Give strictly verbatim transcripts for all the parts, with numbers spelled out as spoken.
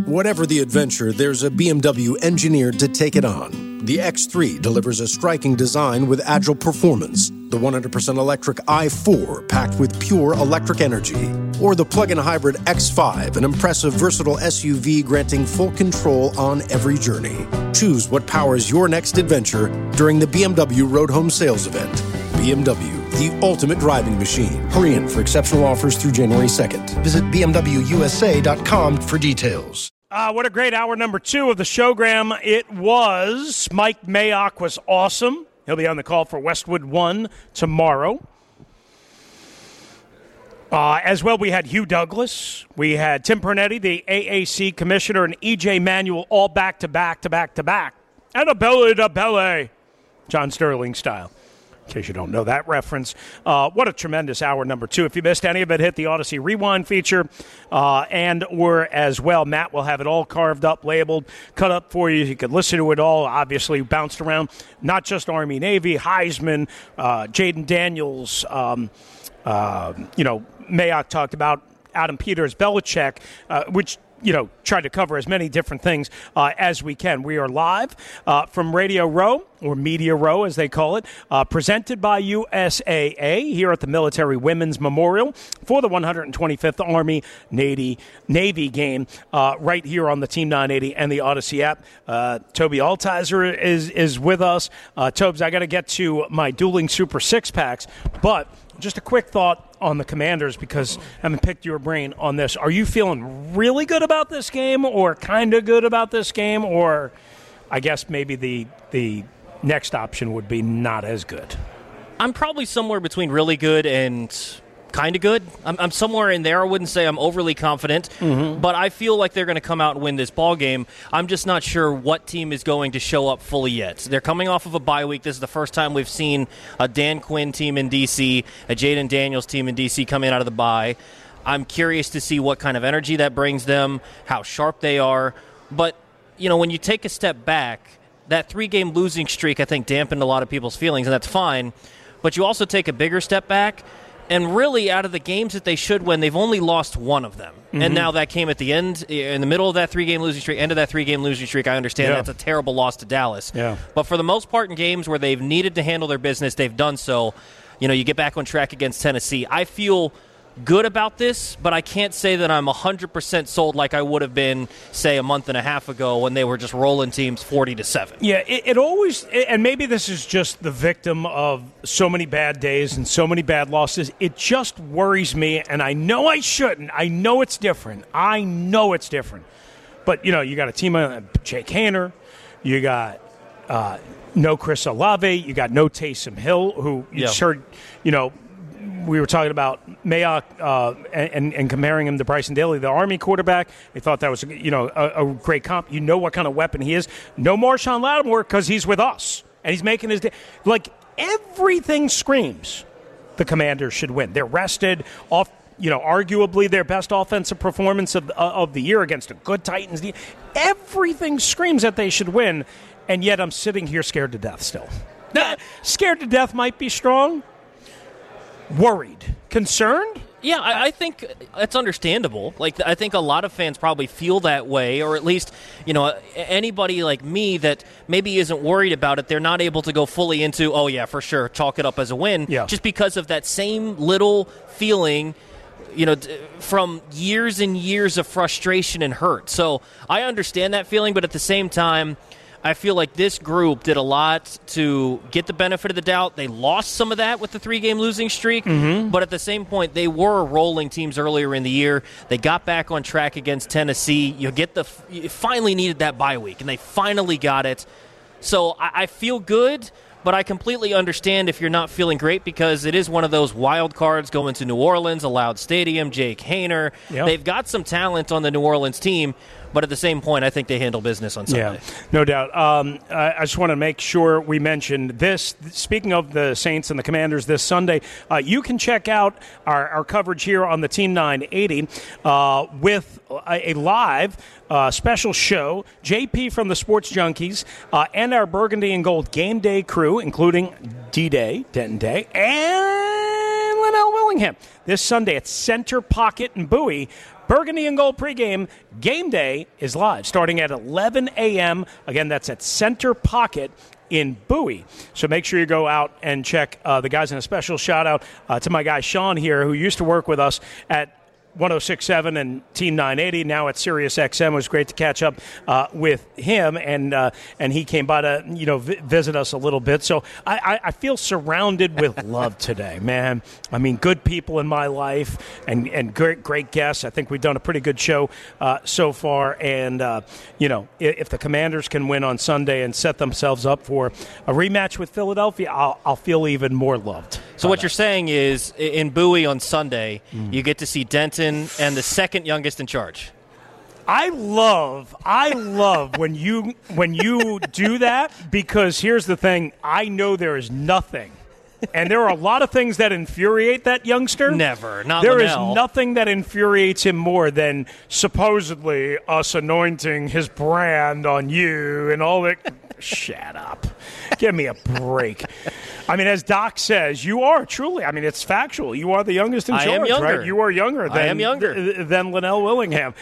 Whatever the adventure, there's a B M W engineered to take it on. The X three delivers a striking design with agile performance. The one hundred percent electric i four, packed with pure electric energy. Or the plug-in hybrid X five, an impressive, versatile S U V granting full control on every journey. Choose what powers your next adventure during the B M W Road Home Sales Event. B M W, the ultimate driving machine. Hurry in for exceptional offers through January second. Visit b m w u s a dot com for details. Uh, what a great hour number two of the showgram it was. Mike Mayock was awesome. He'll be on the call for Westwood One tomorrow. Uh, as well, we had Hugh Douglas. We had Tim Pernetti, the A A C commissioner, and E J Manuel all back to back to back to back. And a belly to belly. John Sterling style. In case you don't know that reference. Uh, what a tremendous hour number two. If you missed any of it, hit the Odyssey Rewind feature. Uh, and or as well, Matt will have it all carved up, labeled, cut up for you. You can listen to it all, obviously bounced around. Not just Army, Navy, Heisman, uh, Jaden Daniels, um, uh, you know, Mayock talked about Adam Peters, Belichick, uh, which you know, try to cover as many different things uh, as we can. We are live uh, from Radio Row, or Media Row as they call it, uh, presented by U S A A here at the Military Women's Memorial for the one hundred twenty-fifth Army Navy, Navy game uh, right here on the Team nine eighty and the Odyssey app. Uh, Toby Altizer is, is with us. Uh, Tobes, I got to get to my dueling Super Six Packs, but just a quick thought on the Commanders, because I haven't picked your brain on this. Are you feeling really good about this game, or kind of good about this game, or I guess maybe the the next option would be not as good? I'm probably somewhere between really good and kind of good. I'm, I'm somewhere in there. I wouldn't say I'm overly confident, mm-hmm. but I feel like they're going to come out and win this ball game. I'm just not sure what team is going to show up fully yet. They're coming off of a bye week. This is the first time we've seen a Dan Quinn team in D C, a Jaden Daniels team in D C come in out of the bye. I'm curious to see what kind of energy that brings them, how sharp they are. But, you know, when you take a step back, that three-game losing streak, I think, dampened a lot of people's feelings, and that's fine. But you also take a bigger step back, and really, out of the games that they should win, they've only lost one of them. Mm-hmm. And now that came at the end, in the middle of that three-game losing streak, end of that three-game losing streak. I understand yeah. that's a terrible loss to Dallas. Yeah. But for the most part, in games where they've needed to handle their business, they've done so. You know, you get back on track against Tennessee. I feel good about this, but I can't say that I'm one hundred percent sold like I would have been, say, a month and a half ago when they were just rolling teams forty to seven. Yeah, it, it always, and maybe this is just the victim of so many bad days and so many bad losses. It just worries me, and I know I shouldn't. I know it's different. I know it's different. But, you know, you got a team of Jake Haener. You got uh, no Chris Olave. You got no Taysom Hill, who you yeah. just heard, you know, we were talking about Mayock uh, and, and comparing him to Bryson Daly, the Army quarterback. They thought that was, you know, a, a great comp. You know what kind of weapon he is. No Marshawn Lattimore because he's with us, and he's making his day. Like, everything screams the Commanders should win. They're rested off. You know, arguably their best offensive performance of, uh, of the year against a good Titans. Everything screams that they should win, and yet I'm sitting here scared to death still. Now, scared to death might be strong. Worried. Concerned? Yeah, I, I think it's understandable. Like, I think a lot of fans probably feel that way, or at least, you know, anybody like me that maybe isn't worried about it, they're not able to go fully into, oh, yeah, for sure, chalk it up as a win, yeah. just because of that same little feeling, you know, from years and years of frustration and hurt. So I understand that feeling, but at the same time, I feel like this group did a lot to get the benefit of the doubt. They lost some of that with the three-game losing streak, mm-hmm. but at the same point, they were rolling teams earlier in the year. They got back on track against Tennessee. You get the you finally needed that bye week, and they finally got it. So I, I feel good, but I completely understand if you're not feeling great, because it is one of those wild cards going to New Orleans, a loud stadium, Jake Haener. Yep. They've got some talent on the New Orleans team. But at the same point, I think they handle business on Sunday. Yeah, no doubt. Um, I, I just want to make sure we mentioned this. Speaking of the Saints and the Commanders this Sunday, uh, you can check out our, our coverage here on the Team nine eighty uh, with a, a live uh, special show. J P from the Sports Junkies uh, and our Burgundy and Gold Game Day crew, including D-Day, Denton Day, and Linnell Willingham. This Sunday at Center Pocket and Bowie, Burgundy and Gold pregame. Game day is live starting at eleven a.m. Again, that's at Center Pocket in Bowie. So make sure you go out and check uh, the guys. And a special shout-out uh, to my guy Sean here, who used to work with us at one oh six point seven and Team nine eighty, now at Sirius X M. It was great to catch up uh, with him, and uh, and he came by to you know vi- visit us a little bit. So I, I, I feel surrounded with love today, man. I mean, good people in my life and, and great great guests. I think we've done a pretty good show uh, so far, and uh, you know if, if the Commanders can win on Sunday and set themselves up for a rematch with Philadelphia, I'll, I'll feel even more loved. So what that. you're saying is, in Bowie on Sunday, mm. you get to see Denton and the second youngest in charge. I love, I love when you when you do that, because here's the thing: I know there is nothing, and there are a lot of things that infuriate that youngster. Never, not There Linnell. is nothing that infuriates him more than supposedly us anointing his brand on you and all that. Shut up. Give me a break. I mean, as Doc says, you are truly, I mean, it's factual. You are the youngest in I charge, am younger. right? You are younger than, I am younger. than Linnell Willingham.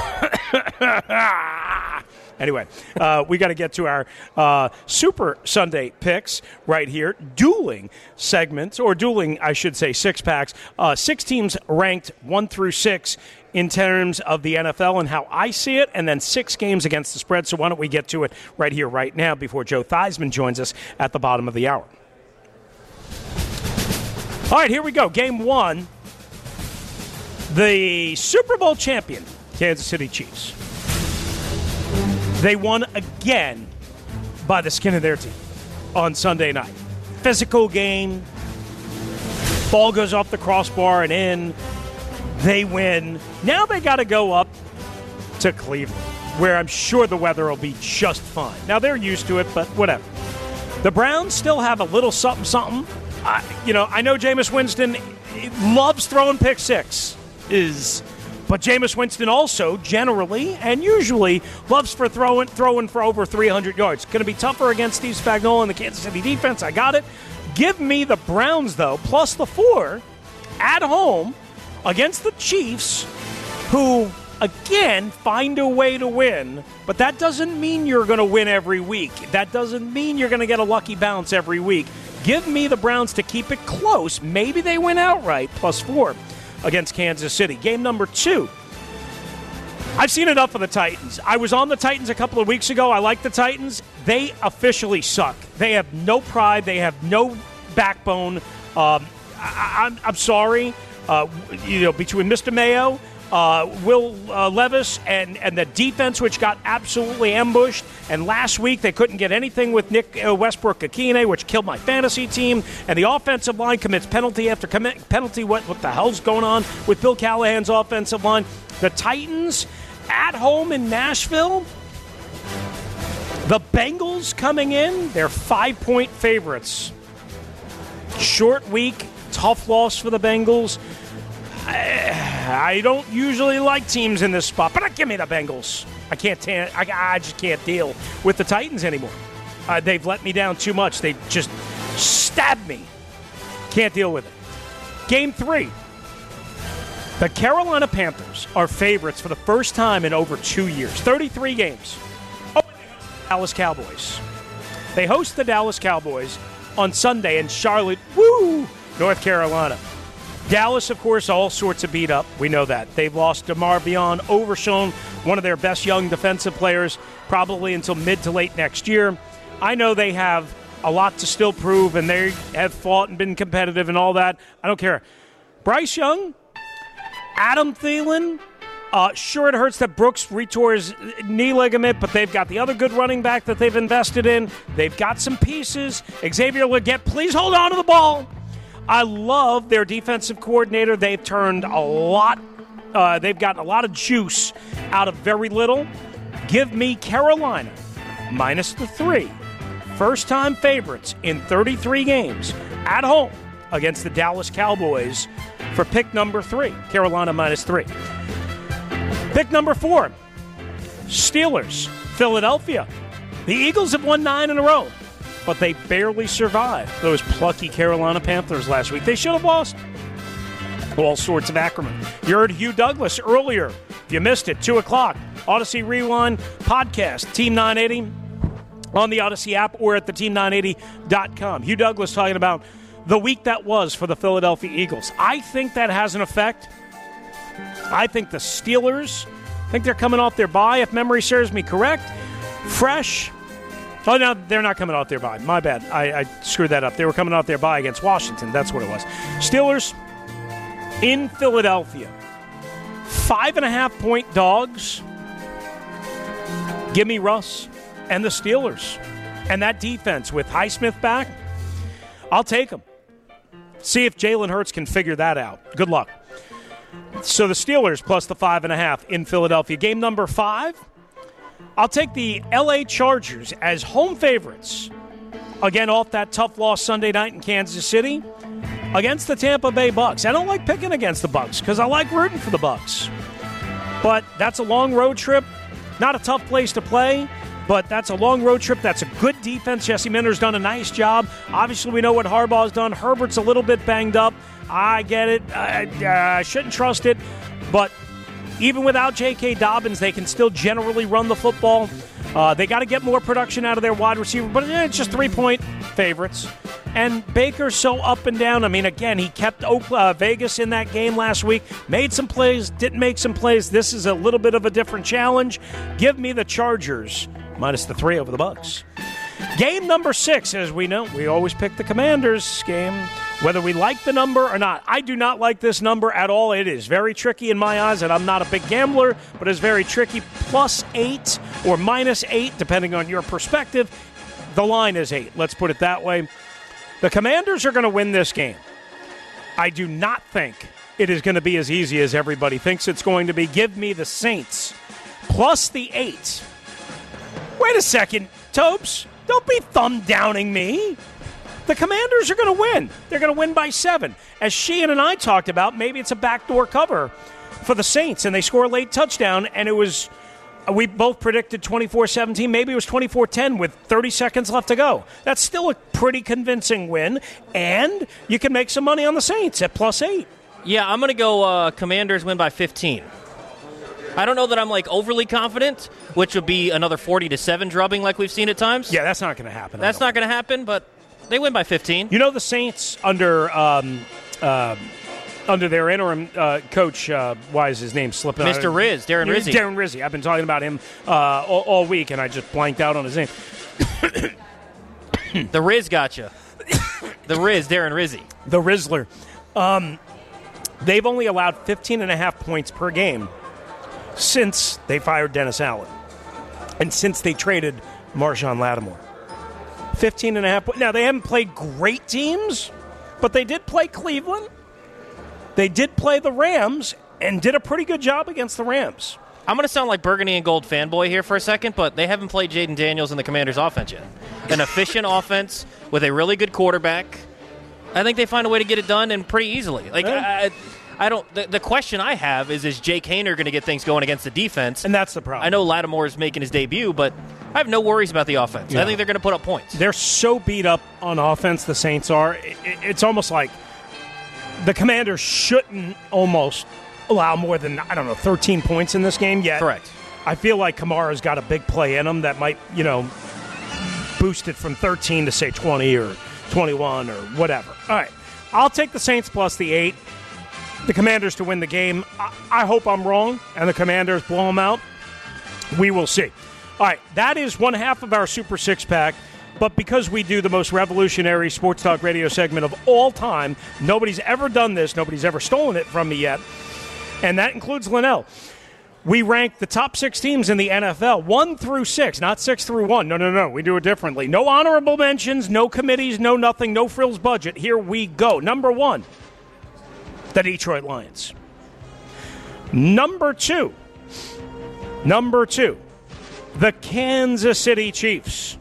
Anyway, uh, we got to get to our uh, Super Sunday picks right here. Dueling segments, or dueling, I should say, six-packs. Uh, six teams ranked one through six in terms of the N F L and how I see it, and then six games against the spread. So why don't we get to it right here, right now, before Joe Theismann joins us at the bottom of the hour. All right, here we go. Game one. The Super Bowl champion, Kansas City Chiefs. They won again by the skin of their teeth on Sunday night. Physical game. Ball goes off the crossbar and in. They win. Now they got to go up to Cleveland, where I'm sure the weather will be just fine. Now, they're used to it, but whatever. The Browns still have a little something, something. Uh, you know, I know Jameis Winston loves throwing pick six, is, but Jameis Winston also generally and usually loves for throwing throwing for over three hundred yards. Going to be tougher against Steve Spagnuolo and the Kansas City defense. I got it. Give me the Browns, though, plus the four at home against the Chiefs, who, again, find a way to win. But that doesn't mean you're going to win every week. That doesn't mean you're going to get a lucky bounce every week. Give me the Browns to keep it close. Maybe they win outright, plus four against Kansas City. Game number two. I've seen enough of the Titans. I was on the Titans a couple of weeks ago. I like the Titans. They officially suck. They have no pride. They have no backbone. Um, I, I'm, I'm sorry. Uh, you know, between Mister Mayo, uh, Will uh, Levis, and, and the defense, which got absolutely ambushed. And last week, they couldn't get anything with Nick uh, Westbrook-Akine, which killed my fantasy team. And the offensive line commits penalty after com- penalty. What, what the hell's going on with Bill Callahan's offensive line? The Titans at home in Nashville. The Bengals coming in. They're five-point favorites. Short week. Tough loss for the Bengals. I, I don't usually like teams in this spot, but give me the Bengals. I can't. T- I, I just can't deal with the Titans anymore. Uh, they've let me down too much. They just stabbed me. Can't deal with it. Game three. The Carolina Panthers are favorites for the first time in over two years. thirty-three games. Oh, and they host the Dallas Cowboys. They host the Dallas Cowboys on Sunday in Charlotte, woo, North Carolina. Dallas, of course, all sorts of beat up. We know that. They've lost DeMarvion Overshown, one of their best young defensive players, probably until mid to late next year. I know they have a lot to still prove, and they have fought and been competitive and all that. I don't care. Bryce Young, Adam Thielen, uh, sure, it hurts that Brooks retore his knee ligament, but they've got the other good running back that they've invested in. They've got some pieces. Xavier Legette, please hold on to the ball. I love their defensive coordinator. They've turned a lot. Uh, they've gotten a lot of juice out of very little. Give me Carolina minus the three. First-time favorites in thirty-three games at home against the Dallas Cowboys for pick number three. Carolina minus three. Pick number four. Steelers, Philadelphia. The Eagles have won nine in a row, but they barely survived those plucky Carolina Panthers last week. They should have lost. all sorts of acronym. You heard Hugh Douglas earlier. If you missed it, two o'clock. Odyssey Rewind podcast, Team nine eighty, on the Odyssey app or at the team nine eighty dot com. Hugh Douglas talking about the week that was for the Philadelphia Eagles. I think that has an effect. I think the Steelers, I think they're coming off their bye, if memory serves me correct. Fresh. Oh, no, they're not coming off their bye. My bad. I, I screwed that up. They were coming off their bye against Washington. That's what it was. Steelers in Philadelphia. Five and a half point dogs. Give me Russ and the Steelers. And that defense with Highsmith back, I'll take them. See if Jalen Hurts can figure that out. Good luck. So the Steelers plus the five and a half in Philadelphia. Game number five, I'll take the L A Chargers as home favorites. Again, off that tough loss Sunday night in Kansas City against the Tampa Bay Bucks. I don't like picking against the Bucks because I like rooting for the Bucks. But that's a long road trip. Not a tough place to play, but that's a long road trip. That's a good defense. Jesse Minter's done a nice job. Obviously, we know what Harbaugh's done. Herbert's a little bit banged up. I get it. I uh, shouldn't trust it. But even without J K. Dobbins, they can still generally run the football. Uh, they got to get more production out of their wide receiver, but eh, it's just three-point favorites. And Baker's so up and down. I mean, again, he kept uh, Vegas in that game last week, made some plays, didn't make some plays. This is a little bit of a different challenge. Give me the Chargers, minus the three over the Bucks. Game number six, as we know, we always pick the Commanders game, whether we like the number or not. I do not like this number at all. It is very tricky in my eyes, and I'm not a big gambler, but it's very tricky. Plus eight or minus eight, depending on your perspective. The line is eight. Let's put it that way. The Commanders are going to win this game. I do not think it is going to be as easy as everybody thinks it's going to be. Give me the Saints plus the eight. Wait a second, Topes. Don't be thumb-downing me. The Commanders are going to win. They're going to win by seven. As Sheehan and I talked about, maybe it's a backdoor cover for the Saints, and they score a late touchdown, and it was, we both predicted twenty-four seventeen. Maybe it was twenty-four ten with thirty seconds left to go. That's still a pretty convincing win, and you can make some money on the Saints at plus eight. Yeah, I'm going to go uh, Commanders win by fifteen. I don't know that I'm like overly confident, which would be another forty to seven drubbing like we've seen at times. Yeah, that's not going to happen. That's not going to happen, but they win by fifteen. You know the Saints under um, uh, under their interim uh, coach, uh, why is his name slipping? Mister Riz, Darren Rizzi. Darren Rizzi. I've been talking about him uh, all, all week, and I just blanked out on his name. The Riz gotcha. The Riz, Darren Rizzi. The Rizzler. Um, they've only allowed fifteen and a half points per game since they fired Dennis Allen and since they traded Marshawn Lattimore. fifteen and a half points. Now, they haven't played great teams, but they did play Cleveland. They did play the Rams and did a pretty good job against the Rams. I'm going to sound like Burgundy and Gold fanboy here for a second, but they haven't played Jaden Daniels in the Commanders' offense yet. An efficient offense with a really good quarterback. I think they find a way to get it done and pretty easily. Like, yeah. I, I don't. The, the question I have is: Is Jake Haener going to get things going against the defense? And that's the problem. I know Lattimore is making his debut, but I have no worries about the offense. Yeah. I think they're going to put up points. They're so beat up on offense. The Saints are. It, it's almost like the Commanders shouldn't almost allow more than I don't know thirteen points in this game yet. Correct. I feel like Kamara's got a big play in him that might you know boost it from thirteen to say twenty or twenty-one or whatever. All right, I'll take the Saints plus the eight. The Commanders to win the game. I, I hope I'm wrong, and the Commanders blow them out. We will see. All right, that is one half of our Super Six-Pack, but because we do the most revolutionary sports talk radio segment of all time, nobody's ever done this, nobody's ever stolen it from me yet, and that includes Linnell. We rank the top six teams in the N F L, one through six, not six through one. No, no, no, we do it differently. No honorable mentions, no committees, no nothing, no frills budget. Here we go. Number one. The Detroit Lions. Number two. Number two. The Kansas City Chiefs.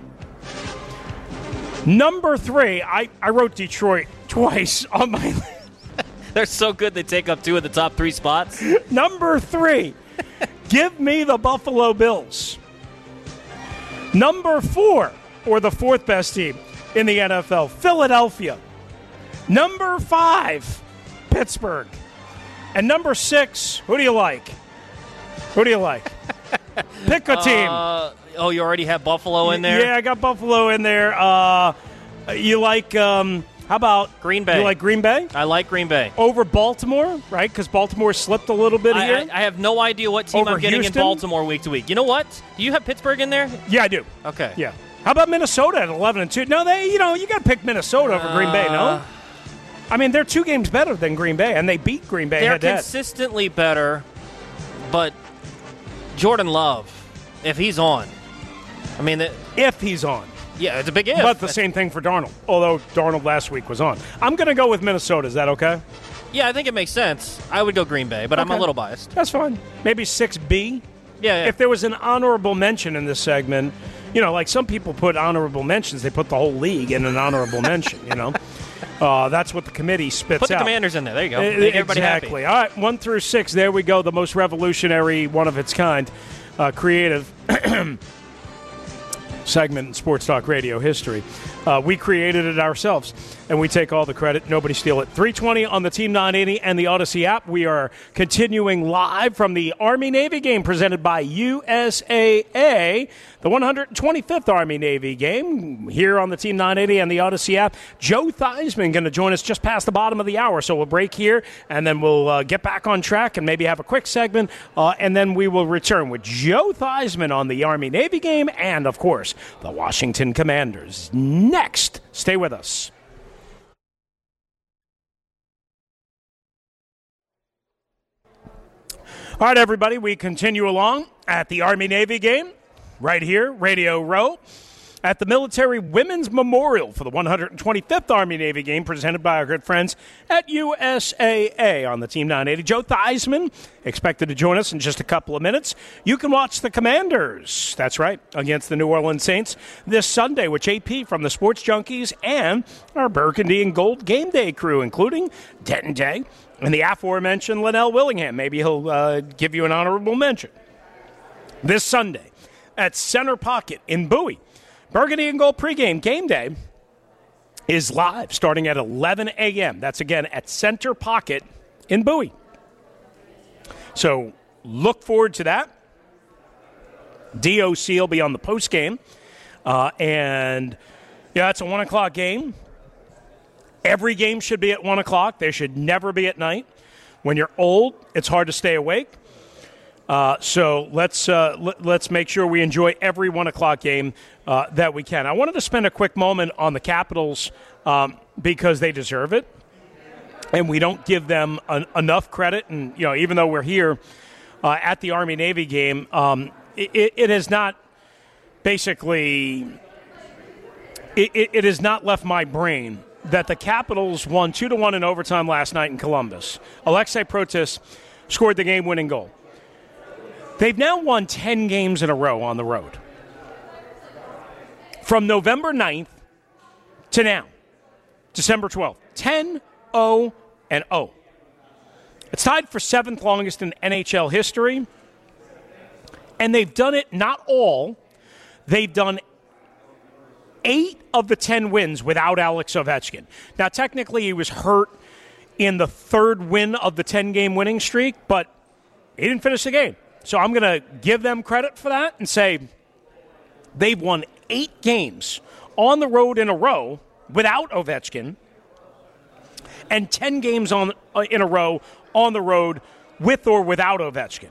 Number three. I, I wrote Detroit twice on my list. They're so good they take up two of the top three spots. Number three. Give me the Buffalo Bills. Number four, or the fourth best team in the N F L, Philadelphia. Number five. Pittsburgh. And number six, who do you like? Who do you like? Pick a team. Uh, oh, you already have Buffalo in there? Yeah, I got Buffalo in there. Uh, you like, um, how about Green Bay? You like Green Bay? I like Green Bay. Over Baltimore, right? Because Baltimore slipped a little bit I, here. I, I have no idea what team Over I'm getting Houston? in Baltimore week to week. You know what? Do you have Pittsburgh in there? Yeah, I do. Okay. Yeah. How about Minnesota at eleven and two? No, they, you know, you got to pick Minnesota over Green Bay, no? Uh, I mean, they're two games better than Green Bay, and they beat Green Bay They're head-to-head. consistently better, but Jordan Love, if he's on, I mean, the, If he's on. yeah, it's a big if. But the same thing for Darnold, although Darnold last week was on. I'm going to go with Minnesota. Is that okay? Yeah, I think it makes sense. I would go Green Bay, but I'm a Okay. little biased. That's fine. Maybe six B. Yeah, yeah. If there was an honorable mention in this segment, you know, like some people put honorable mentions, they put the whole league in an honorable mention, you know. Uh, that's what the committee spits Put the out. Commanders in there. There you go. Uh, Make everybody exactly. happy. All right, one through six. There we go. The most revolutionary, one of its kind, uh, creative segment in Sports Talk Radio history. Uh, we created it ourselves, and we take all the credit. Nobody steal it. three twenty on the Team nine eighty and the Odyssey app. We are continuing live from the Army-Navy game presented by U S A A, the one hundred twenty-fifth Army-Navy game here on the Team nine eighty and the Odyssey app. Joe Theismann going to join us just past the bottom of the hour, so we'll break here, and then we'll uh, get back on track and maybe have a quick segment, uh, and then we will return with Joe Theismann on the Army-Navy game and, of course, the Washington Commanders. Next, stay with us. All right, everybody, we continue along at the Army-Navy game right here, Radio Row, at the Military Women's Memorial for the one hundred twenty-fifth Army-Navy game presented by our good friends at U S A A on the Team nine eighty. Joe Theismann expected to join us in just a couple of minutes. You can watch the Commanders, that's right, against the New Orleans Saints this Sunday with J P from the Sports Junkies and our Burgundy and Gold Game Day crew, including Denton Day and the aforementioned Linnell Willingham. Maybe he'll uh, give you an honorable mention. This Sunday at Center Pocket in Bowie. Burgundy and Gold pregame game day is live starting at eleven a.m. That's, again, at Center Pocket in Bowie. So look forward to that. D O C will be on the postgame. Uh, and, yeah, it's a one o'clock game. Every game should be at one o'clock. They should never be at night. When you're old, it's hard to stay awake. Uh, so let's uh, l- let's make sure we enjoy every one o'clock game uh, that we can. I wanted to spend a quick moment on the Capitals um, because they deserve it, and we don't give them an, enough credit. And you know, even though we're here uh, at the Army-Navy game, um, it, it has not basically it, it, it has not left my brain that the Capitals won two to one in overtime last night in Columbus. Alexei Protas scored the game-winning goal. They've now won ten games in a row on the road. From November ninth to now, December twelfth, ten oh and oh. It's tied for seventh longest in N H L history. And they've done it, not all, they've done eight of the ten wins without Alex Ovechkin. Now, technically, he was hurt in the third win of the ten-game winning streak, but he didn't finish the game. So I'm going to give them credit for that and say they've won eight games on the road in a row without Ovechkin and ten games on uh, in a row on the road with or without Ovechkin.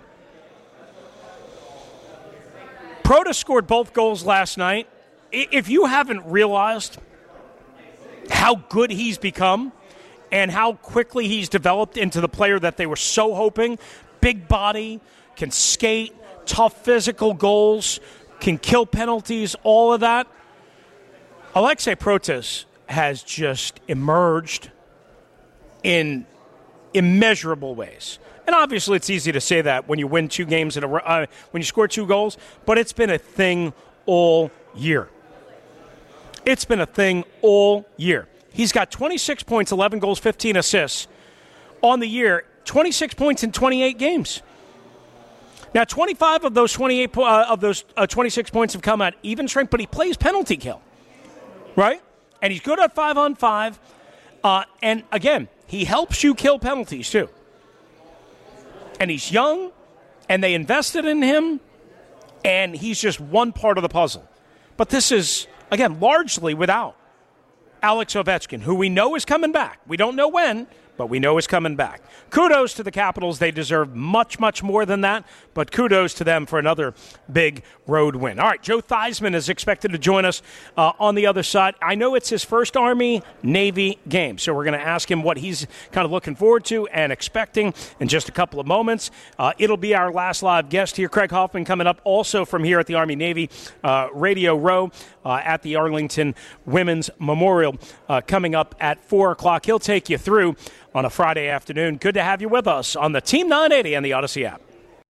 Protas scored both goals last night. If you haven't realized how good he's become and how quickly he's developed into the player that they were so hoping, big body, can skate, tough physical goals, can kill penalties, all of that. Alexei Protas has just emerged in immeasurable ways. And obviously it's easy to say that when you win two games in a row, uh, when you score two goals, but it's been a thing all year. It's been a thing all year. He's got twenty-six points, eleven goals, fifteen assists on the year, twenty-six points in twenty-eight games. Now, twenty-five of those twenty-eight uh, of those uh, twenty-six points have come at even strength, but he plays penalty kill, right? And he's good at five on five. Uh, and again, he helps you kill penalties, too. And he's young, and they invested in him, and he's just one part of the puzzle. But this is, again, largely without Alex Ovechkin, who we know is coming back. We don't know when, but we know is coming back. Kudos to the Capitals. They deserve much, much more than that, but kudos to them for another big road win. All right, Joe Theismann is expected to join us uh, on the other side. I know it's his first Army-Navy game, so we're going to ask him what he's kind of looking forward to and expecting in just a couple of moments. Uh, it'll be our last live guest here. Craig Hoffman coming up also from here at the Army-Navy uh, Radio Row uh, at the Arlington Women's Memorial uh, coming up at four o'clock. He'll take you through on a Friday afternoon. Good to have you with us on the Team nine eighty and the Odyssey app.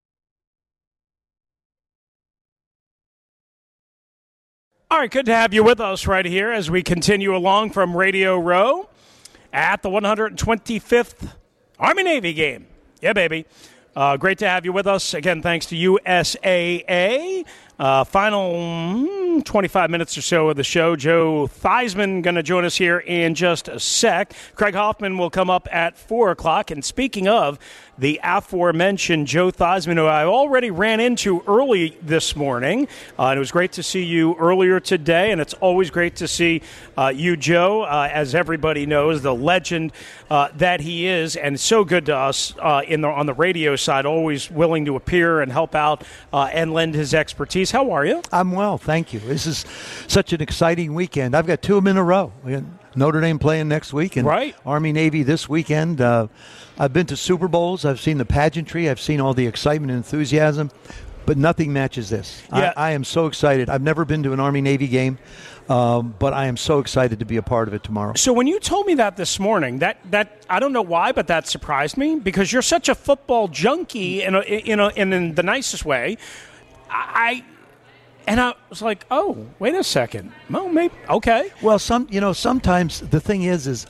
All right, good to have you with us right here as we continue along from Radio Row at the one hundred twenty-fifth Army-Navy game. Yeah, baby. Uh, great to have you with us. Again, thanks to U S A A. Uh, final mm, twenty-five minutes or so of the show. Joe Theismann going to join us here in just a sec. Craig Hoffman will come up at four o'clock. And speaking of the aforementioned Joe Theismann, who I already ran into early this morning, uh, and it was great to see you earlier today, and it's always great to see uh, you, Joe, uh, as everybody knows, the legend uh, that he is, and so good to us uh, in the, on the radio side, always willing to appear and help out uh, and lend his expertise. How are you? I'm well, thank you. This is such an exciting weekend. I've got two of them in a row. We got Notre Dame playing next week and right. Army-Navy this weekend. Uh, I've been to Super Bowls. I've seen the pageantry. I've seen all the excitement and enthusiasm, but nothing matches this. Yeah. I, I am so excited. I've never been to an Army-Navy game, um, but I am so excited to be a part of it tomorrow. So when you told me that this morning, that, that I don't know why, but that surprised me because you're such a football junkie in, a, in, a, in, in the nicest way. I... And I was like, oh, wait a second. Well, maybe, okay. Well, some you know, sometimes the thing is, is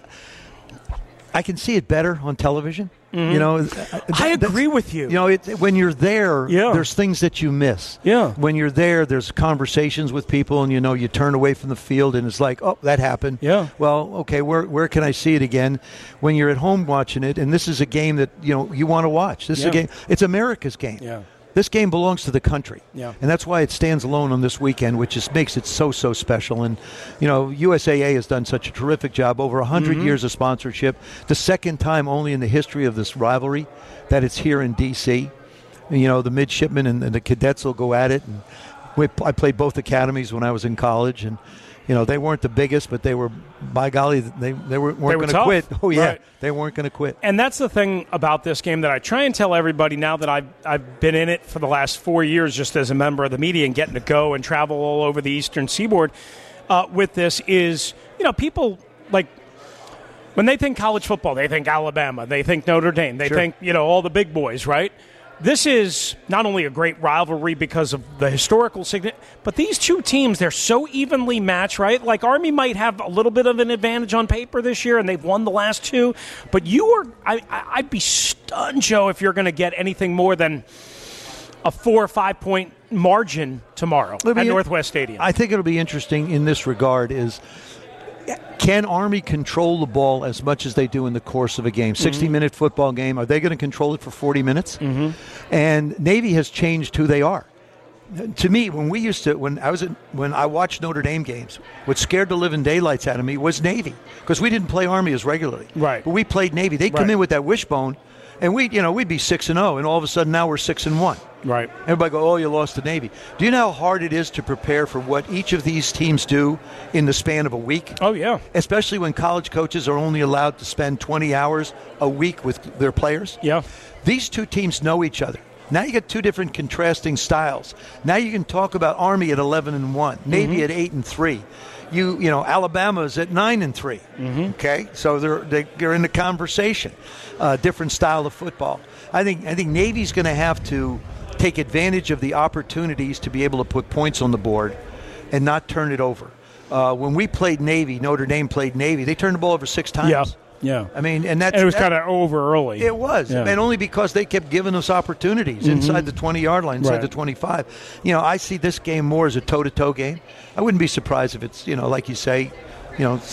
I can see it better on television. Mm-hmm. You know, I agree with you. You know, it, when you're there, yeah. there's things that you miss. Yeah. When you're there, there's conversations with people, and you know, you turn away from the field, and it's like, oh, that happened. Yeah. Well, okay, where where can I see it again? When you're at home watching it, and this is a game that you know you want to watch. This yeah. is a game. It's America's game. Yeah. This game belongs to the country, yeah. and that's why it stands alone on this weekend, which just makes it so, so special. And, you know, U S A A has done such a terrific job, over one hundred mm-hmm. years of sponsorship, the second time only in the history of this rivalry that it's here in D C You know, the midshipmen and, and the cadets will go at it. And we, I played both academies when I was in college, and, you know, they weren't the biggest, but they were, by golly, they, they were, weren't were going to quit. Oh, yeah, right. They weren't going to quit. And that's the thing about this game that I try and tell everybody now that I've, I've been in it for the last four years just as a member of the media and getting to go and travel all over the Eastern Seaboard uh, with this is, you know, people, like, when they think college football, they think Alabama, they think Notre Dame, they sure. think, you know, all the big boys, right? This is not only a great rivalry because of the historical significance, but these two teams, they're so evenly matched, right? Like Army might have a little bit of an advantage on paper this year, and they've won the last two. But you are, I, I'd be stunned, Joe, if you're going to get anything more than a four or five point margin tomorrow at Northwest Stadium. I think it'll be interesting in this regard is, can Army control the ball as much as they do in the course of a game? sixty-minute mm-hmm. football game. Are they going to control it for forty minutes? Mm-hmm. And Navy has changed who they are. To me, when we used to, when I was, at, when I watched Notre Dame games, what scared the living daylights out of me was Navy, because we didn't play Army as regularly. Right. But we played Navy. They'd right. come in with that wishbone, and we, you know, we'd be six and zero, and all of a sudden now we're six and one. Right. Everybody go, oh, you lost to Navy. Do you know how hard it is to prepare for what each of these teams do in the span of a week? Oh, yeah. Especially when college coaches are only allowed to spend twenty hours a week with their players. Yeah. These two teams know each other. Now you get two different contrasting styles. Now you can talk about Army at eleven and one, Navy mm-hmm. at eight and three. You you know Alabama's at nine and three. Mm-hmm. Okay, so they're they're in the conversation. Uh, different style of football. I think I think Navy's going to have to take advantage of the opportunities to be able to put points on the board and not turn it over. Uh, when we played Navy, Notre Dame played Navy, they turned the ball over six times. Yeah, yeah. I mean, and that's, and it was that, kind of over early. It was, yeah. and only because they kept giving us opportunities mm-hmm. inside the twenty-yard line, inside right. the twenty-five. You know, I see this game more as a toe-to-toe game. I wouldn't be surprised if it's, you know, like you say, you know,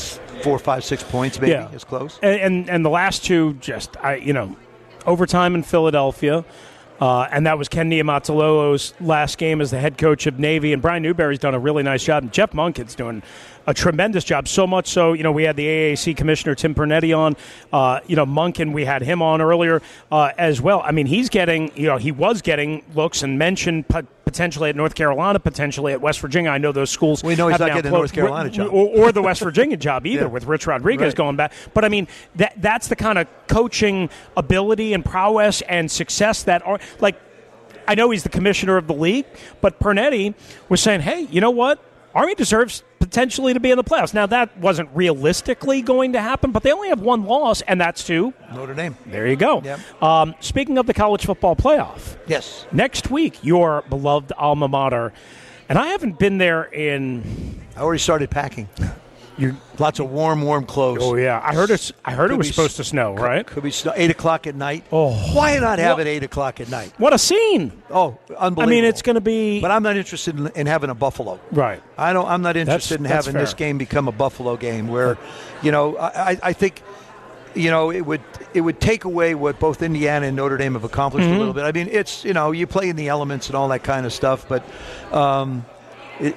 four, five, six points, maybe. Yeah. It's close. And, and and the last two, just I, you know, overtime in Philadelphia, uh, and that was Ken Niumatalolo's last game as the head coach of Navy. And Brian Newberry's done a really nice job. And Jeff Monken's doing a tremendous job. So much so, you know, we had the A A C commissioner Tim Pernetti on. Uh, you know, Monken, we had him on earlier uh, as well. I mean, he's getting, you know, he was getting looks and mentioned pot- potentially at North Carolina, potentially at West Virginia. I know those schools. We know he's have not now getting a clo- North Carolina job. Or, or the West Virginia job either, Yeah. with Rich Rodriguez Right. going back. But I mean, that that's the kind of coaching ability and prowess and success that are like. I know he's the commissioner of the league, but Pernetti was saying, "Hey, you know what? Army deserves potentially to be in the playoffs." Now that wasn't realistically going to happen, but they only have one loss, and that's to Notre Dame. There you go. Yep. Um, speaking of the college football playoff, Yes. next week your beloved alma mater, and I haven't been there in. I already started packing. You lots of warm, warm clothes. Oh yeah, I heard it's. I heard Could it was be supposed s- to snow, right? Could be snow, eight o'clock at night. Oh. Why not have What? it eight o'clock at night? What a scene! Oh, unbelievable! I mean, it's going to be. But I'm not interested in, in having a Buffalo. Right. I don't. I'm not interested in that's having this fair. game become a Buffalo game, where, you know, I, I- I think, you know, it would it would take away what both Indiana and Notre Dame have accomplished Mm-hmm. a little bit. I mean, it's you know, you play in the elements and all that kind of stuff, but. Um, it,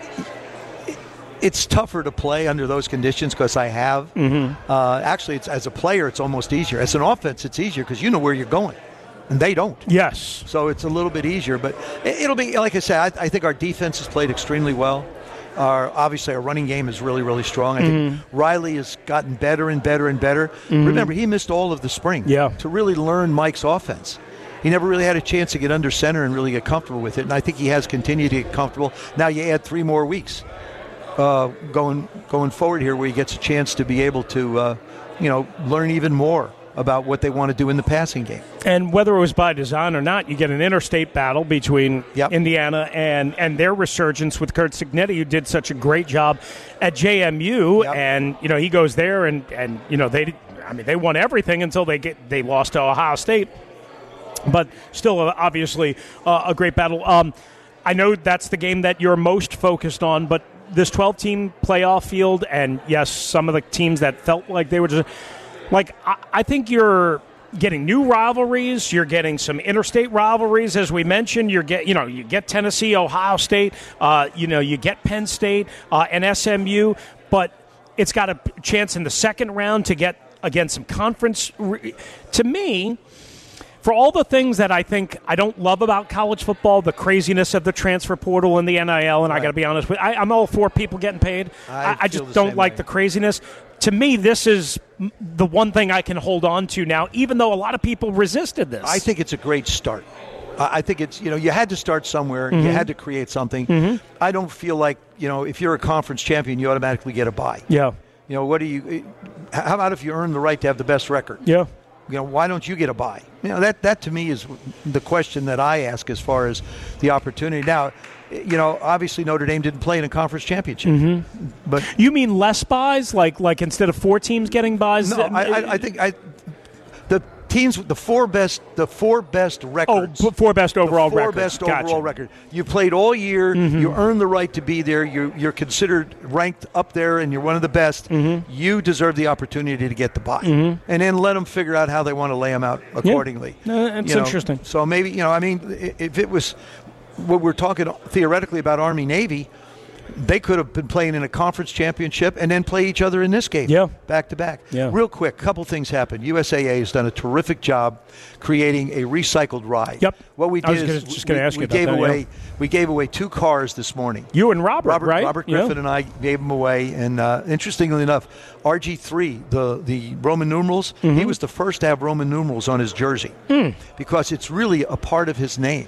It's tougher to play under those conditions because I have. Mm-hmm. Uh, actually, it's, as a player, it's almost easier. As an offense, it's easier because you know where you're going, and they don't. Yes. So it's a little bit easier. But it- it'll be, like I said, I, I think our defense has played extremely well. Our, obviously, our running game is really, really strong. I think Riley has gotten better and better and better. Remember, he missed all of the spring Yeah. to really learn Mike's offense. He never really had a chance to get under center and really get comfortable with it, and I think he has continued to get comfortable. Now you add three more weeks. Uh, going going forward here, where he gets a chance to be able to, uh, you know, learn even more about what they want to do in the passing game. And whether it was by design or not, you get an interstate battle between Yep. Indiana and, and their resurgence with Kurt Cignetti, who did such a great job at J M U. Yep. And, you know, he goes there and, and you know, they I mean, they won everything until they get they lost to Ohio State. But still, uh, obviously, uh, a great battle. Um, I know that's the game that you're most focused on, but this twelve-team playoff field, and yes, some of the teams that felt like they were just like I, I think you're getting new rivalries. You're getting some interstate rivalries, as we mentioned. You get, you know, you get Tennessee, Ohio State. Uh, you know, you get Penn State uh, and S M U, but it's got a chance in the second round to get against some conference. Re- to me. For all the things that I think I don't love about college football, the craziness of the transfer portal and the N I L, and I got to be honest with, I, I'm all for people getting paid. I I, I feel just the don't same like way. the craziness. To me, this is m- the one thing I can hold on to now, even though a lot of people resisted this. I think it's a great start. I I think it's, you know, you had to start somewhere. You had to create something. I don't feel like, you know, if you're a conference champion, you automatically get a bye. yeah, You know, what do you, how about if you earn the right to have the best record? yeah. You know, why don't you get a bye? You know, that, that to me is the question that I ask as far as the opportunity. Now, you know, obviously Notre Dame didn't play in a conference championship. Mm-hmm. But You mean less buys, like like instead of four teams getting buys? no, I, I, I think I, the teams with the four best, the four best oh, records. b- four best overall the four records. best Gotcha. overall record. You played all year. You earned the right to be there. You're, you're considered ranked up there, and you're one of the best. You deserve the opportunity to get the bye, and then let them figure out how they want to lay them out accordingly. No, it's You know, interesting. So maybe, you know, I mean, i- if it was what we're talking theoretically about Army Navy, they could have been playing in a conference championship and then play each other in this game, Yeah. back to back. Yeah. Real quick, couple things happened. U S A A has done a terrific job creating a recycled ride. Yep. What we I was did gonna- is just we, gonna ask you we about gave that, away yeah. we gave away two cars this morning. You and Robert, Robert, right? Robert Yeah. Griffin and I gave them away, and uh, interestingly enough, R G three, the the Roman numerals, Mm-hmm. he was the first to have Roman numerals on his jersey Hmm. because it's really a part of his name.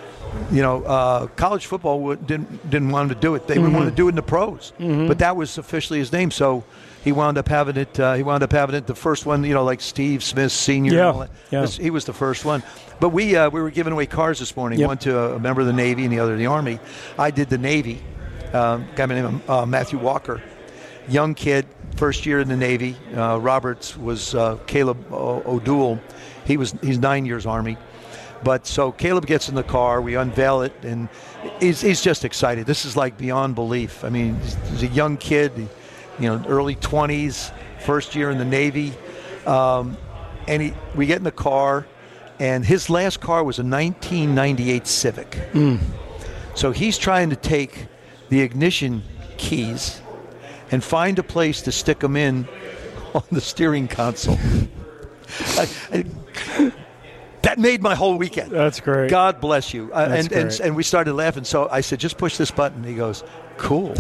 You know, uh, college football would, didn't didn't want to do it. They would Mm-hmm. want to do it in the pros, but that was officially his name. So he wound up having it. Uh, he wound up having it. The first one, you know, like Steve Smith Senior. Yeah, and all that. yeah. Was- he was the first one. But we uh, we were giving away cars this morning. Yep. One to a member of the Navy and the other the Army. I did the Navy. Um, guy by the name of uh, Matthew Walker, young kid, first year in the Navy. Uh, Roberts was uh, Caleb o- O'Doul. He was he's nine years Army. But so Caleb gets in the car, we unveil it, and he's, he's just excited. This is like beyond belief. I mean, he's, he's a young kid. He you know, early twenties, first year in the Navy. Um, and he, we get in the car, and his last car was a nineteen ninety-eight Civic. Mm. So he's trying to take the ignition keys and find a place to stick them in on the steering console. I, I, that made my whole weekend. That's great. God bless you. Uh, That's and, and great. and we started laughing. So I said, just push this button. He goes, cool.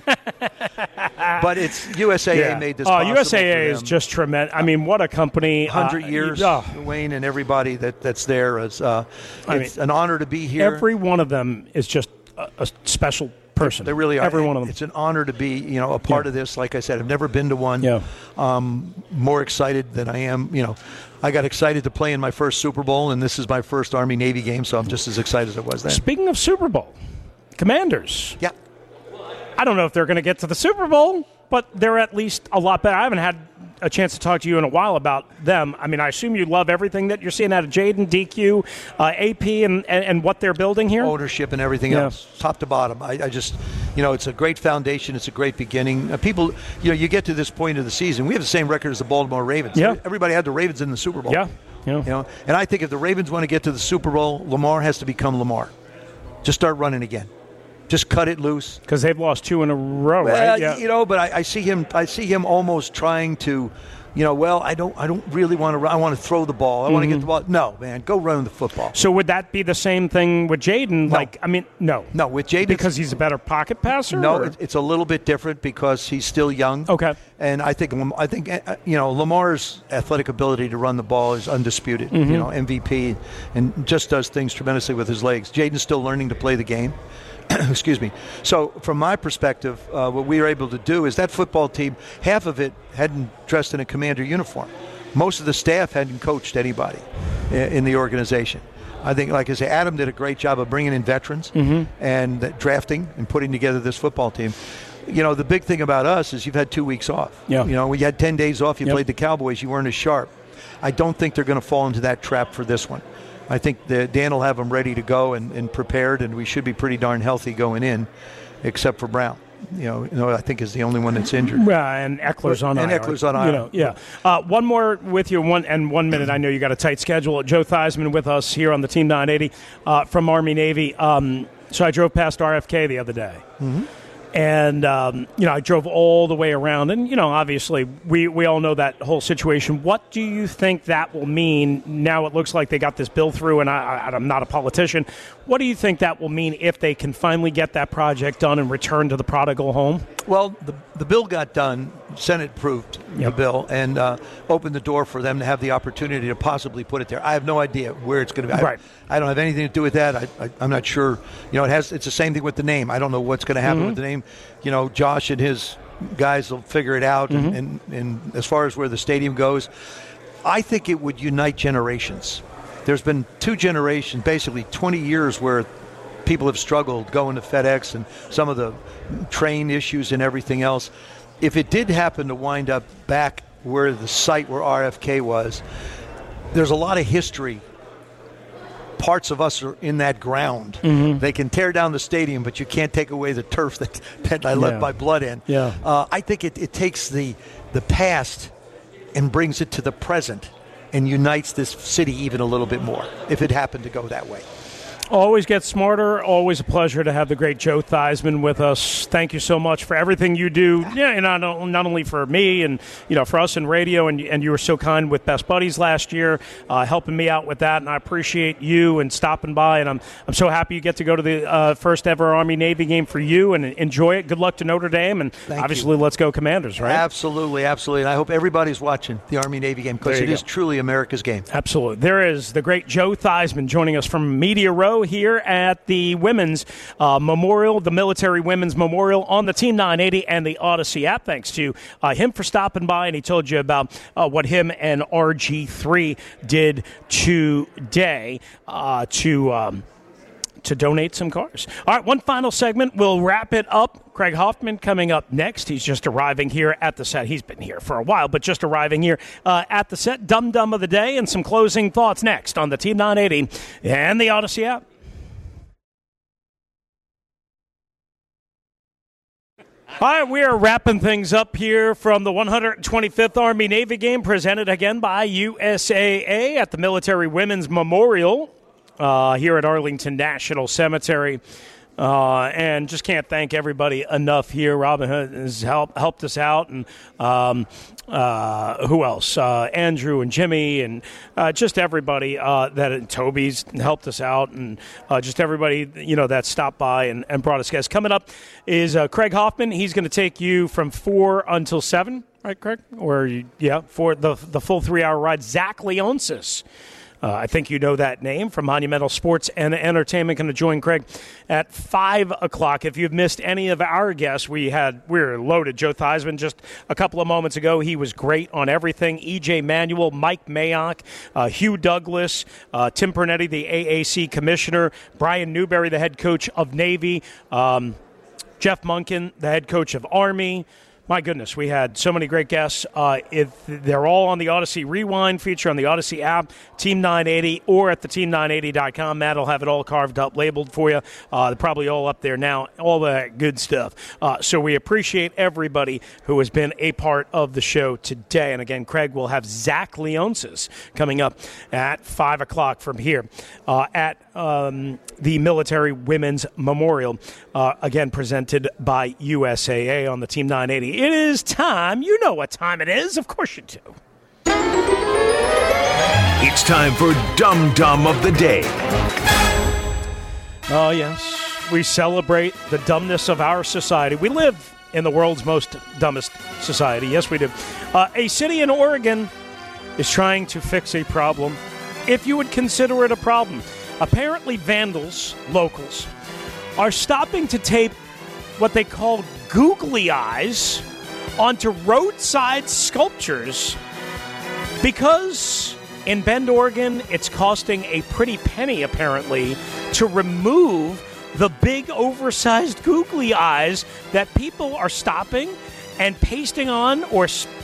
But it's U S A A Yeah. made this Oh, possible U S A A for is them. just tremendous. I mean, what a company. one hundred uh, years, oh, Wayne, and everybody that, that's there. Is, uh, I it's mean, an honor to be here. every one of them is just a, a special person. They really are. Every one of them. It's an honor to be, you know, a part Yeah. of this. Like I said, I've never been to one. Yeah. Um, more excited than I am. You know, I got excited to play in my first Super Bowl, and this is my first Army-Navy game, so I'm just as excited as I was then. Speaking of Super Bowl, Commanders. Yeah. I don't know if they're going to get to the Super Bowl, but they're at least a lot better. I haven't had a chance to talk to you in a while about them. I mean, I assume you love everything that you're seeing out of Jaden, D Q, uh, A P, and, and, and what they're building here. Ownership and everything Yeah. else, top to bottom. I, I just, you know, it's a great foundation. It's a great beginning. Uh, people, you know, you get to this point of the season. We have the same record as the Baltimore Ravens. Yeah. Everybody had the Ravens in the Super Bowl. Yeah. Yeah. You know, and I think if the Ravens want to get to the Super Bowl, Lamar has to become Lamar. Just start running again. Just cut it loose. Because they've lost two in a row, Well, right? Yeah. you know, but I, I see him. I see him almost trying to, you know. Well, I don't. I don't really want to. run. I want to throw the ball. I want to get the ball. No, man, go run the football. So would that be the same thing with Jaden? Like, I mean, no. No, with Jaden, Because he's a better pocket passer? no, or- it, it's a little bit different because he's still young. Okay. And I think I think uh, you know Lamar's athletic ability to run the ball is undisputed. Mm-hmm. You know, M V P, and just does things tremendously with his legs. Jaden's still learning to play the game. Excuse me. So, from my perspective, uh, what we were able to do is that football team, half of it hadn't dressed in a commander uniform. Most of the staff hadn't coached anybody i- in the organization. I think, like I say, Adam did a great job of bringing in veterans Mm-hmm. and uh, drafting and putting together this football team. You know, the big thing about us is you've had two weeks off. Yeah. You know, we had ten days off. You Yep. played the Cowboys. You weren't as sharp. I don't think they're going to fall into that trap for this one. I think the, Dan will have them ready to go and, and prepared, and we should be pretty darn healthy going in, except for Brown. You know, you know, I think is the only one that's injured. Yeah, and Eckler's on And I R. Eckler's on You I R. know, yeah. Uh, one more with you, one and one minute. I know you got a tight schedule. Joe Theismann with us here on the Team nine eighty uh, from Army Navy. Um, so I drove past R F K the other day. Mm-hmm. And, um, you know, I drove all the way around. And, you know, obviously, we, we all know that whole situation. What do you think that will mean? Now it looks like they got this bill through, and I, I, I'm not a politician. What do you think that will mean if they can finally get that project done and return to the prodigal home? Well, the, the bill got done. Senate approved the Yep. bill and uh, opened the door for them to have the opportunity to possibly put it there. I have no idea where it's going to be. I, Right. I don't have anything to do with that. I, I, I'm not sure. You know, it has. It's the same thing with the name. I don't know what's going to happen with the name. You know, Josh and his guys will figure it out. And, and, and as far as where the stadium goes, I think it would unite generations. There's been two generations, basically twenty years, where people have struggled going to FedEx and some of the train issues and everything else. If it did happen to wind up back where the site where R F K was, there's a lot of history. Parts of us are in that ground. Mm-hmm. They can tear down the stadium, but you can't take away the turf that, that I left Yeah. my blood in. Yeah. Uh, I think it, it takes the the past and brings it to the present and unites this city even a little bit more if it happened to go that way. Always get smarter. Always a pleasure to have the great Joe Theismann with us. Thank you so much for everything you do. Yeah, and not, not only for me and you know for us in radio, and and you were so kind with Best Buddies last year, uh, helping me out with that, and I appreciate you and stopping by. And I'm I'm so happy you get to go to the uh, first ever Army Navy game for you and enjoy it. Good luck to Notre Dame, and Thank obviously you. let's go Commanders, right? Absolutely, absolutely. And I hope everybody's watching the Army Navy game because There it you is go. truly America's game. Absolutely. There is the great Joe Theismann joining us from Media Row here at the Women's uh, Memorial, the Military Women's Memorial on the Team nine eighty and the Odyssey app. Thanks to uh, him for stopping by, and he told you about uh, what him and R G three did today uh, to... Um, to donate some cars. All right, one final segment. We'll wrap it up. Craig Hoffman coming up next. He's just arriving here at the set. He's been here for a while, but just arriving here uh, at the set. Dum Dum of the Day and some closing thoughts next on the Team nine eighty and the Odyssey app. All right, we are wrapping things up here from the one hundred twenty-fifth Army Navy game, presented again by U S A A at the Military Women's Memorial uh, here at Arlington National Cemetery. Uh, and just can't thank everybody enough here. Robin has helped helped us out, and um, uh, who else? Uh, Andrew and Jimmy, and uh, just everybody uh, that Toby's helped us out, and uh, just everybody you know that stopped by and, and brought us guests. Coming up is uh, Craig Hoffman. He's going to take you from four until seven, right, Craig? Or yeah, for the the full three hour ride. Zach Leonsis. Uh, I think you know that name from Monumental Sports and Entertainment. Going to join Craig at five o'clock. If you've missed any of our guests, we had we were loaded. Joe Theismann just a couple of moments ago. He was great on everything. E J Manuel, Mike Mayock, uh, Hugh Douglas, uh, Tim Pernetti, the A A C commissioner, Brian Newberry, the head coach of Navy, um, Jeff Munkin, the head coach of Army. My goodness, we had so many great guests. Uh, if they're all on the Odyssey Rewind feature on the Odyssey app, Team nine eighty, or at the team nine eighty dot com. Matt will have it all carved up, labeled for you. Uh, they're probably all up there now, all that good stuff. Uh, so we appreciate everybody who has been a part of the show today. And again, Craig will have Zach Leonsis coming up at five o'clock from here uh, at um, the Military Women's Memorial, uh, again, presented by U S A A on the Team nine eighty. It is time. You know what time it is. Of course you do. It's time for Dum Dum of the Day. Oh, yes. We celebrate the dumbness of our society. We live in the world's most dumbest society. Yes, we do. Uh, a city in Oregon is trying to fix a problem, if you would consider it a problem. Apparently, vandals, locals, are stopping to tape what they call googly eyes onto roadside sculptures because in Bend, Oregon, it's costing a pretty penny, apparently, to remove the big, oversized googly eyes that people are stopping and pasting on or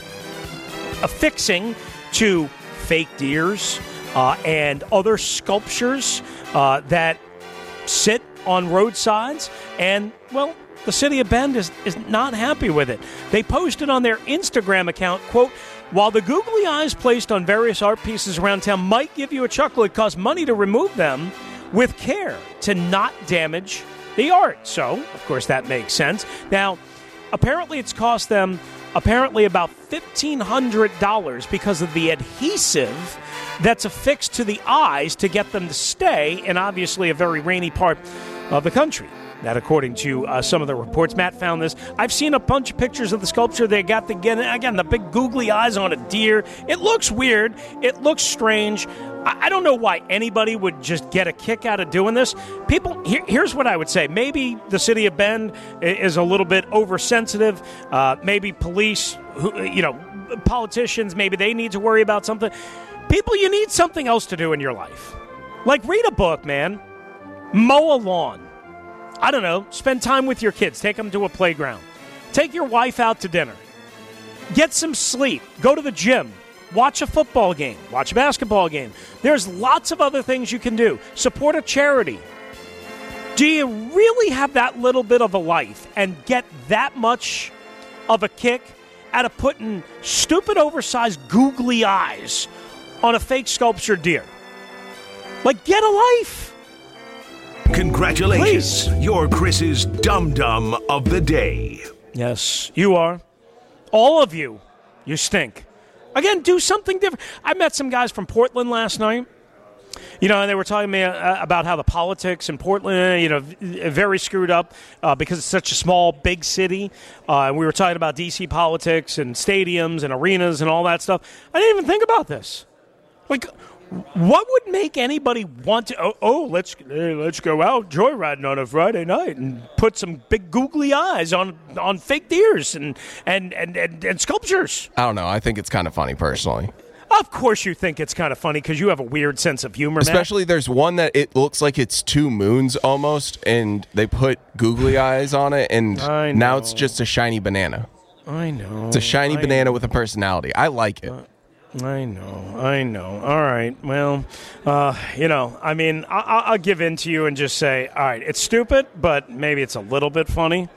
affixing to fake deers uh, and other sculptures uh, that sit on roadsides. And, well, the city of Bend is, is not happy with it. They posted on their Instagram account, quote, while the googly eyes placed on various art pieces around town might give you a chuckle, it costs money to remove them with care to not damage the art. So, of course, that makes sense. Now, apparently it's cost them apparently about fifteen hundred dollars because of the adhesive that's affixed to the eyes to get them to stay in obviously a very rainy part of the country. That, according to uh, some of the reports, Matt found this. I've seen a bunch of pictures of the sculpture. They got the again, again the big googly eyes on a deer. It looks weird. It looks strange. I, I don't know why anybody would just get a kick out of doing this. People, here, here's what I would say. Maybe the city of Bend is a little bit oversensitive. Uh, maybe police, who, you know, politicians, maybe they need to worry about something. People, you need something else to do in your life. Like read a book, man. Mow a lawn. I don't know, spend time with your kids. Take them to a playground. Take your wife out to dinner. Get some sleep. Go to the gym. Watch a football game. Watch a basketball game. There's lots of other things you can do. Support a charity. Do you really have that little bit of a life and get that much of a kick out of putting stupid, oversized, googly eyes on a fake sculpture deer? Like, get a life. Congratulations. Please. You're Chris's Dum Dum of the Day. Yes, you are. All of you. You stink. Again, do something different. I met some guys from Portland last night. You know, and they were talking to me uh, about how the politics in Portland, you know, very screwed up uh, because it's such a small, big city. Uh, and we were talking about D C politics and stadiums and arenas and all that stuff. I didn't even think about this. Like, what would make anybody want to, oh, oh let's hey, let's go out joyriding on a Friday night and put some big googly eyes on on fake deers and, and, and, and, and sculptures? I don't know. I think it's kind of funny, personally. Of course you think it's kind of funny because you have a weird sense of humor, Especially Matt. There's one that it looks like it's two moons almost, and they put googly eyes on it, and now it's just a shiny banana. I know. It's a shiny I banana know. with a personality. I like it. Uh, I know, I know. All right, well, uh, you know, I mean, I- I'll give in to you and just say, all right, it's stupid, but maybe it's a little bit funny.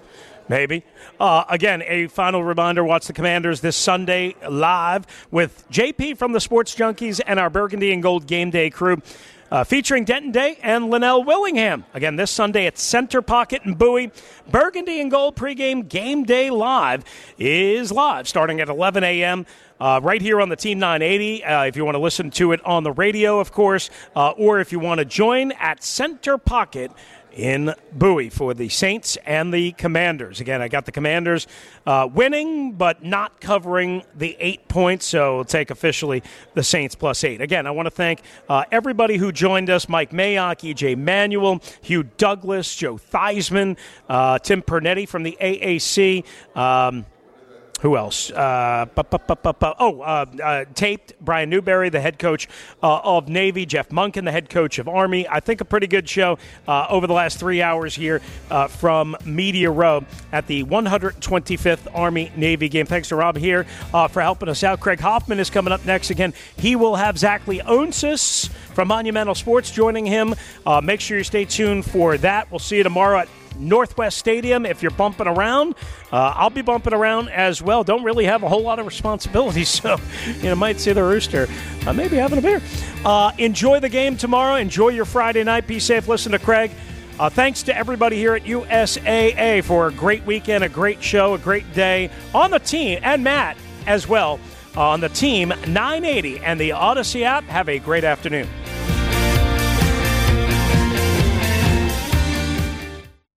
Maybe. Uh, again, a final reminder, watch the Commanders this Sunday live with J P from the Sports Junkies and our Burgundy and Gold Game Day crew. Uh, featuring Denton Day and Linnell Willingham. Again, this Sunday at Center Pocket in Bowie. Burgundy and Gold pregame Game Day Live is live starting at eleven a.m. Uh, right here on the Team nine eighty. Uh, if you want to listen to it on the radio, of course, uh, or if you want to join at Center Pocket in Bowie for the Saints and the Commanders. Again, I got the Commanders uh, winning, but not covering the eight points, so we'll take officially the Saints plus eight. Again, I want to thank uh, everybody who joined us, Mike Mayock, E J Manuel, Hugh Douglas, Joe Theismann, uh, Tim Pernetti from the A A C, um, who else? Uh, bu- bu- bu- bu- bu- oh, uh, uh, taped Brian Newberry, the head coach uh, of Navy, Jeff Munkin, the head coach of Army. I think a pretty good show uh, over the last three hours here uh, from Media Row at the one hundred twenty-fifth Army-Navy game. Thanks to Rob here uh, for helping us out. Craig Hoffman is coming up next. Again, he will have Zach Leonsis from Monumental Sports joining him. Uh, make sure you stay tuned for that. We'll see you tomorrow at Northwest Stadium if you're bumping around. Uh, I'll be bumping around as well. Don't really have a whole lot of responsibility, so you know, might see the Rooster uh, maybe having a beer. Uh, enjoy the game tomorrow. Enjoy your Friday night. Be safe. Listen to Craig. Uh, thanks to everybody here at U S A A for a great weekend, a great show, a great day on the team, and Matt as well uh, on the Team nine eighty and the Odyssey app. Have a great afternoon.